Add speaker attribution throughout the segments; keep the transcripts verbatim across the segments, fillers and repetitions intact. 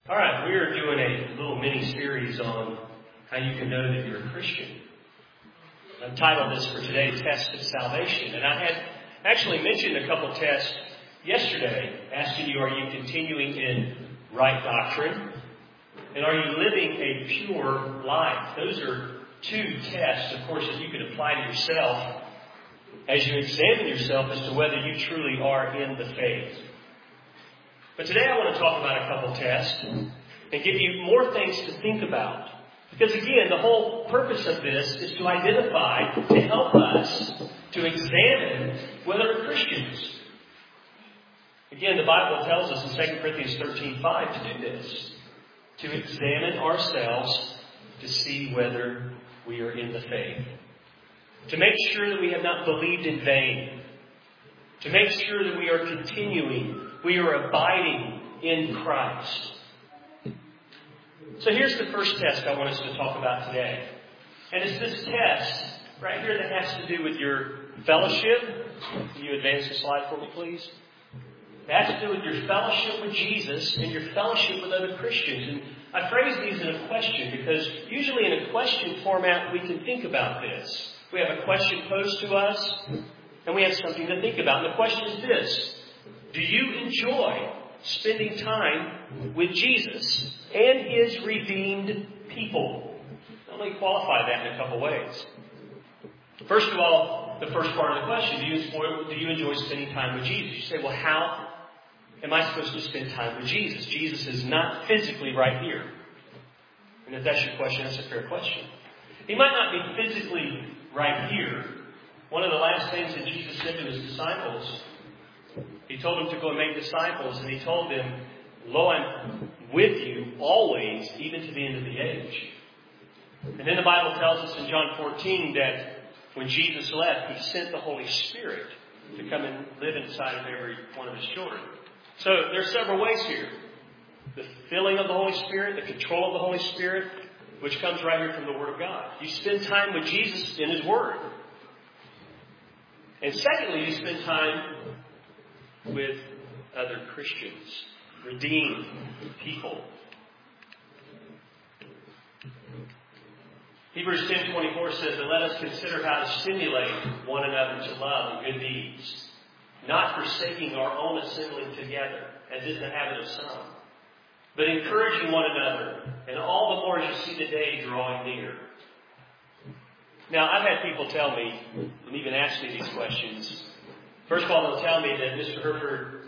Speaker 1: All right, we are doing a little mini-series on how you can know that you're a Christian. I've titled this for today, Test of Salvation. And I had actually mentioned a couple tests yesterday, asking you, are you continuing in right doctrine? And are you living a pure life? Those are two tests, of course, that you can apply to yourself as you examine yourself as to whether you truly are in the faith. But today I want to talk about a couple tests and give you more things to think about. Because again, the whole purpose of this is to identify, to help us to examine whether we're Christians. Again, the Bible tells us in Second Corinthians thirteen five to do this. To examine ourselves to see whether we are in the faith. To make sure that we have not believed in vain. To make sure that we are continuing, we are abiding in Christ. So here's the first test I want us to talk about today. And it's this test right here that has to do with your fellowship. Can you advance the slide for me, please? It has to do with your fellowship with Jesus and your fellowship with other Christians. And I phrase these in a question because usually in a question format we can think about this. We have a question posed to us and we have something to think about. And the question is this. Do you enjoy spending time with Jesus and His redeemed people? Let me qualify that in a couple ways. First of all, the first part of the question, do you enjoy, do you enjoy spending time with Jesus? You say, well, how am I supposed to spend time with Jesus? Jesus is not physically right here. And if that's your question, that's a fair question. He might not be physically right here. One of the last things that Jesus said to His disciples, He told them to go and make disciples, and He told them, lo, I'm with you always, even to the end of the age. And then the Bible tells us in John fourteen that when Jesus left, He sent the Holy Spirit to come and live inside of every one of His children. So there's several ways here. The filling of the Holy Spirit, the control of the Holy Spirit, which comes right here from the Word of God. You spend time with Jesus in His Word. And secondly, you spend time with other Christians, redeemed people. Hebrews ten twenty-four says that let us consider how to stimulate one another to love and good deeds, not forsaking our own assembling together, as is the habit of some, but encouraging one another, and all the more as you see the day drawing near. Now, I've had people tell me, and even ask me these questions. First of all, they'll tell me that, Mister Herford,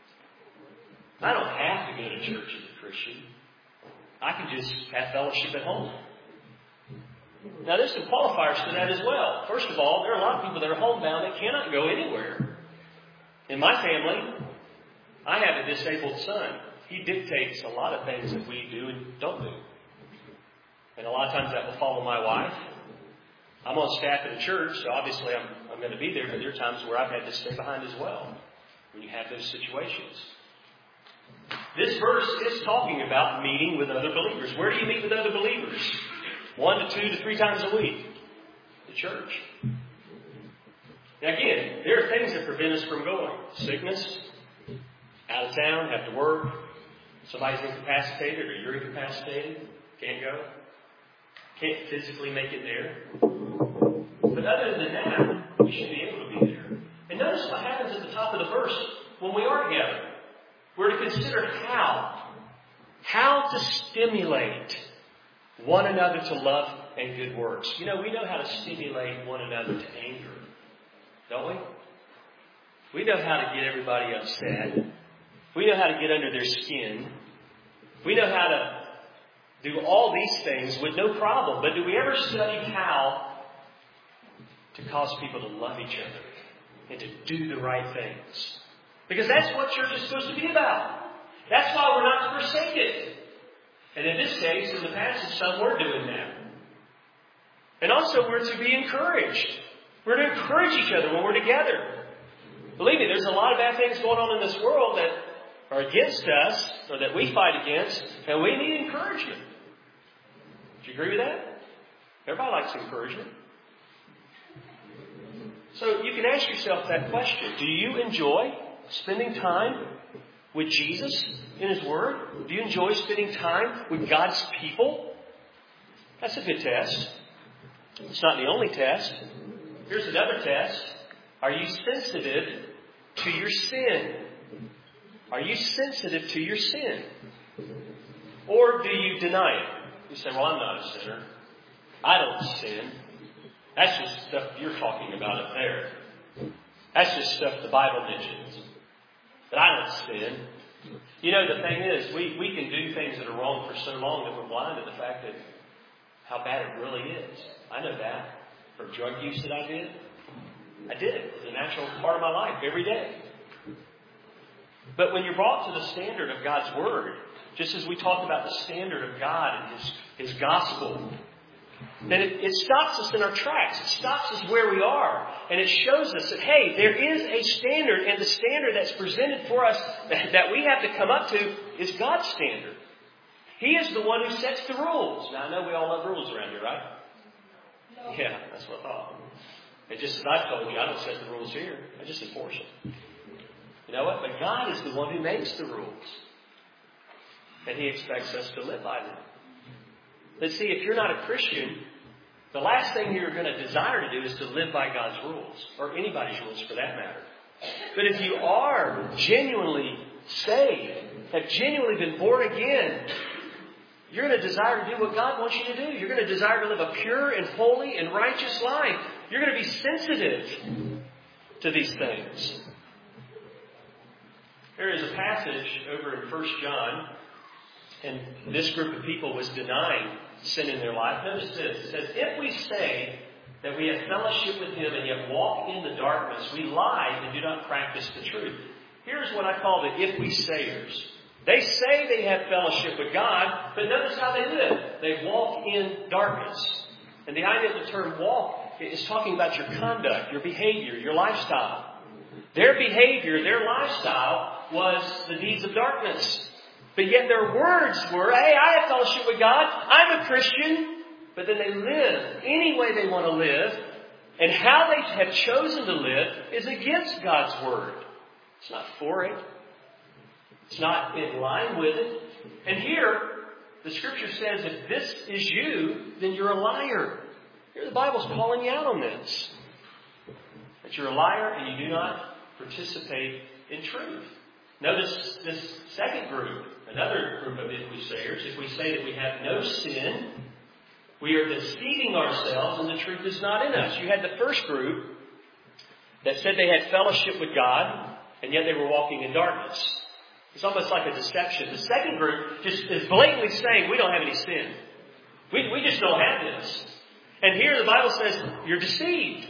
Speaker 1: I don't have to go to church as a Christian. I can just have fellowship at home. Now, there's some qualifiers to that as well. First of all, there are a lot of people that are homebound that cannot go anywhere. In my family, I have a disabled son. He dictates a lot of things that we do and don't do. And a lot of times that will follow my wife. I'm on staff at a church, so obviously I'm, I'm going to be there, but there are times where I've had to stay behind as well when you have those situations. This verse is talking about meeting with other believers. Where do you meet with other believers? One to two to three times a week. The church. Now again, there are things that prevent us from going. Sickness, out of town, have to work, somebody's incapacitated or you're incapacitated, can't go, can't physically make it there. But other than that, we should be able to be there. And notice what happens at the top of the verse when we are together. We're to consider how. How to stimulate one another to love and good works. You know, we know how to stimulate one another to anger, don't we? We know how to get everybody upset. We know how to get under their skin. We know how to do all these things with no problem. But do we ever study how to cause people to love each other and to do the right things? Because that's what church is supposed to be about. That's why we're not to forsake it. And in this case, in the passage, some were doing that. And also, we're to be encouraged. We're to encourage each other when we're together. Believe me, there's a lot of bad things going on in this world that are against us, or that we fight against, and we need encouragement. Do you agree with that? Everybody likes encouragement. So you can ask yourself that question. Do you enjoy spending time with Jesus in His Word? Do you enjoy spending time with God's people? That's a good test. It's not the only test. Here's another test. Are you sensitive to your sin? Are you sensitive to your sin? Or do you deny it? You say, well, I'm not a sinner. I don't sin. That's just stuff you're talking about up there. That's just stuff the Bible mentions. But I don't sin. You know, the thing is, we, we can do things that are wrong for so long that we're blind to the fact that how bad it really is. I know that. For drug use that I did, I did it. It's a natural part of my life every day. But when you're brought to the standard of God's Word, just as we talked about the standard of God and His, His gospel, then it, it stops us in our tracks. It stops us where we are. And it shows us that, hey, there is a standard, and the standard that's presented for us that, that we have to come up to is God's standard. He is the one who sets the rules. Now, I know we all love rules around here, right? No. Yeah, that's what I thought. And just as I told you, I don't set the rules here. I just enforce them. You know what? But God is the one who makes the rules. And He expects us to live by them. But see, if you're not a Christian, the last thing you're going to desire to do is to live by God's rules, or anybody's rules for that matter. But if you are genuinely saved, have genuinely been born again, you're going to desire to do what God wants you to do. You're going to desire to live a pure and holy and righteous life. You're going to be sensitive to these things. There is a passage over in First John, and this group of people was denying sin in their life. Notice this. It says, if we say that we have fellowship with Him and yet walk in the darkness, we lie and do not practice the truth. Here's what I call the if we sayers. They say they have fellowship with God, but notice how they live. They walk in darkness. And the idea of the term walk is talking about your conduct, your behavior, your lifestyle. Their behavior, their lifestyle was the deeds of darkness. But yet their words were, hey, I have fellowship with God. I'm a Christian. But then they live any way they want to live. And how they have chosen to live is against God's Word. It's not for it. It's not in line with it. And here, the Scripture says, if this is you, then you're a liar. Here the Bible's calling you out on this. That you're a liar and you do not participate in truth. Notice this second group, another group of if we sayers. If we say that we have no sin, we are deceiving ourselves and the truth is not in us. You had the first group that said they had fellowship with God and yet they were walking in darkness. It's almost like a deception. The second group just is blatantly saying we don't have any sin. We, we just don't have this. And here the Bible says you're deceived.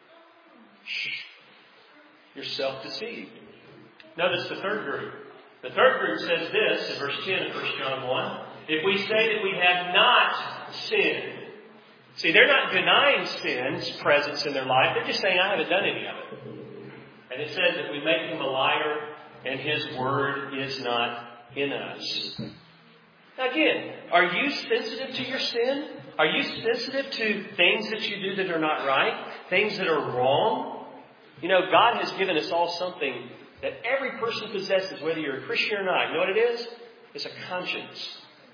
Speaker 1: Shh. You're self-deceived. Notice the third group. The third group says this in verse ten of First John one. If we say that we have not sinned. See, they're not denying sin's presence in their life. They're just saying, I haven't done any of it. And it says that we make Him a liar and His Word is not in us. Now again, are you sensitive to your sin? Are you sensitive to things that you do that are not right? Things that are wrong? You know, God has given us all something that every person possesses, whether you're a Christian or not. You know what it is? It's a conscience.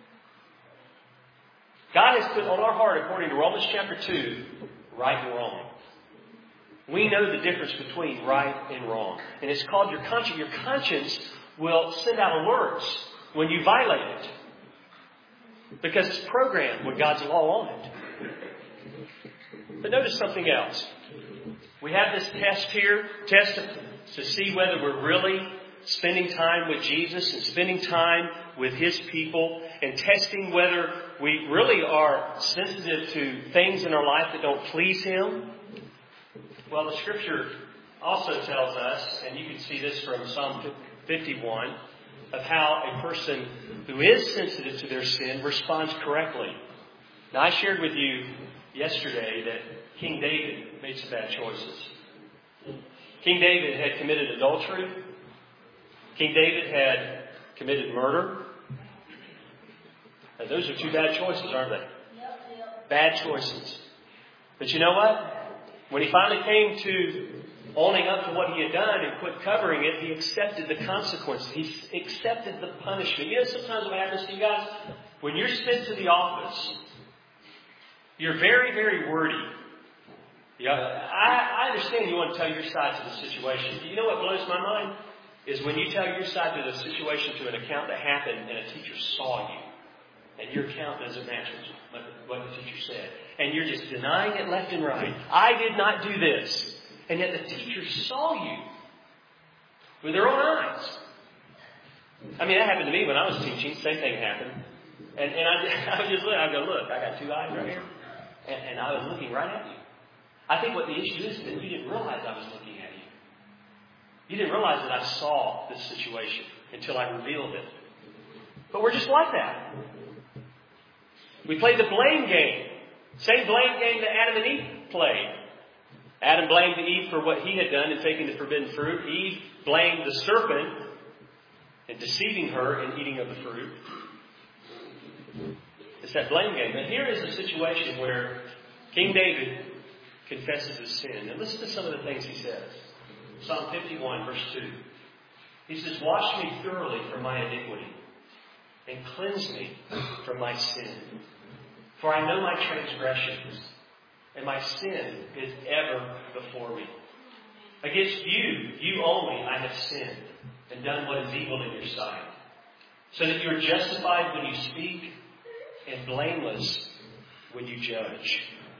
Speaker 1: God has put on our heart, according to Romans chapter two, right and wrong. We know the difference between right and wrong. And it's called your conscience. Your conscience will send out alerts when you violate it. Because it's programmed with God's law on it. But notice something else. We have this test here, test to see whether we're really spending time with Jesus and spending time with His people and testing whether we really are sensitive to things in our life that don't please Him. Well, the Scripture also tells us, and you can see this from Psalm fifty-one, of how a person who is sensitive to their sin responds correctly. Now, I shared with you yesterday that King David made some bad choices. King David had committed adultery. King David had committed murder. Now, those are two bad choices, aren't they? Bad choices. But you know what? When he finally came to owning up to what he had done and quit covering it, he accepted the consequences. He accepted the punishment. You know, sometimes what happens to you guys, when you're sent to the office, you're very, very wordy. Yeah, I, I understand you want to tell your side to the situation. You know what blows my mind? Is when you tell your side to the situation to an account that happened and a teacher saw you. And your account doesn't match what, what the teacher said. And you're just denying it left and right. I did not do this. And yet the teacher saw you with their own eyes. I mean, that happened to me when I was teaching. Same thing happened. And, and I, I would just look. I go, look, I got two eyes right here. And, and I was looking right at you. I think what the issue is that you didn't realize I was looking at you. You didn't realize that I saw this situation until I revealed it. But we're just like that. We play the blame game. Same blame game that Adam and Eve played. Adam blamed Eve for what he had done in taking the forbidden fruit. Eve blamed the serpent in deceiving her in eating of the fruit. It's that blame game. And here is a situation where King David confesses his sin. And listen to some of the things he says. Psalm fifty-one, verse two. He says, wash me thoroughly from my iniquity and cleanse me from my sin. For I know my transgressions, and my sin is ever before me. Against you, you only, I have sinned and done what is evil in your sight, so that you are justified when you speak and blameless when you judge.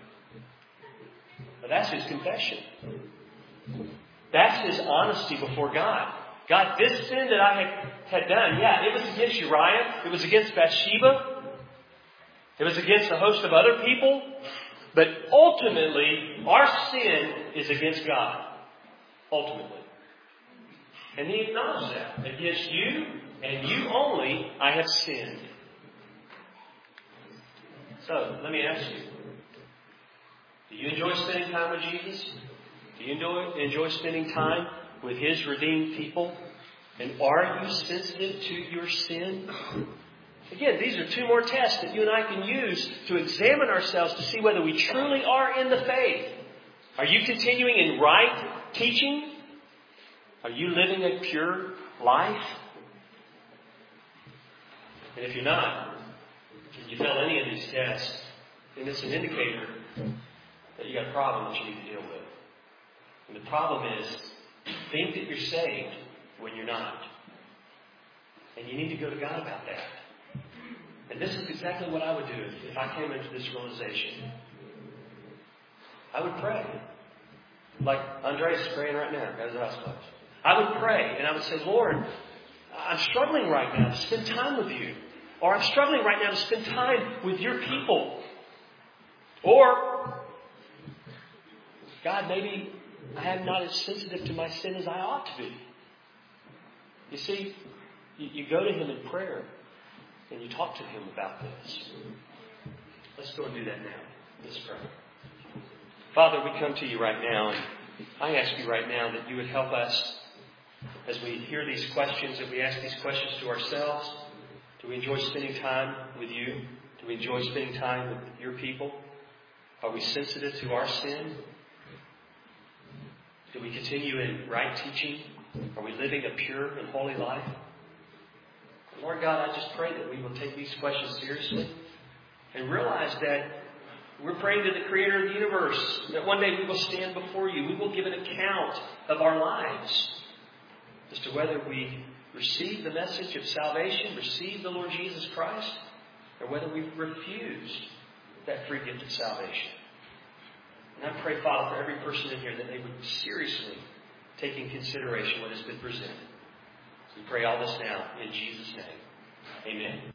Speaker 1: But that's his confession. That's his honesty before God. God, this sin that I had, had done, yeah, it was against Uriah. It was against Bathsheba. It was against a host of other people. But ultimately, our sin is against God. Ultimately. And he acknowledged that. Against you and you only, I have sinned. So, let me ask you. Do you enjoy spending time with Jesus? Do you enjoy, enjoy spending time with His redeemed people? And are you sensitive to your sin? Again, these are two more tests that you and I can use to examine ourselves to see whether we truly are in the faith. Are you continuing in right teaching? Are you living a pure life? And if you're not, if you fail any of these tests, then it's an indicator that you got a problem that you need to deal with. And the problem is, you think that you're saved when you're not. And you need to go to God about that. And this is exactly what I would do if, if I came into this realization. I would pray. Like Andreas is praying right now, as I suppose. I would pray and I would say, Lord, I'm struggling right now to spend time with you. Or I'm struggling right now to spend time with your people. Or, God, maybe I am not as sensitive to my sin as I ought to be. You see, you, you go to Him in prayer and you talk to Him about this. Let's go and do that now. Let's pray. Father, we come to you right now, and I ask you right now that you would help us as we hear these questions, that we ask these questions to ourselves. Do we enjoy spending time with you? Do we enjoy spending time with your people? Are we sensitive to our sin? Do we continue in right teaching? Are we living a pure and holy life? Lord God, I just pray that we will take these questions seriously and realize that we're praying to the Creator of the universe, that one day we will stand before you. We will give an account of our lives as to whether we receive the message of salvation, receive the Lord Jesus Christ, or whether we've refused that free gift of salvation. And I pray, Father, for every person in here that they would seriously take in consideration what has been presented. We pray all this now in Jesus' name. Amen.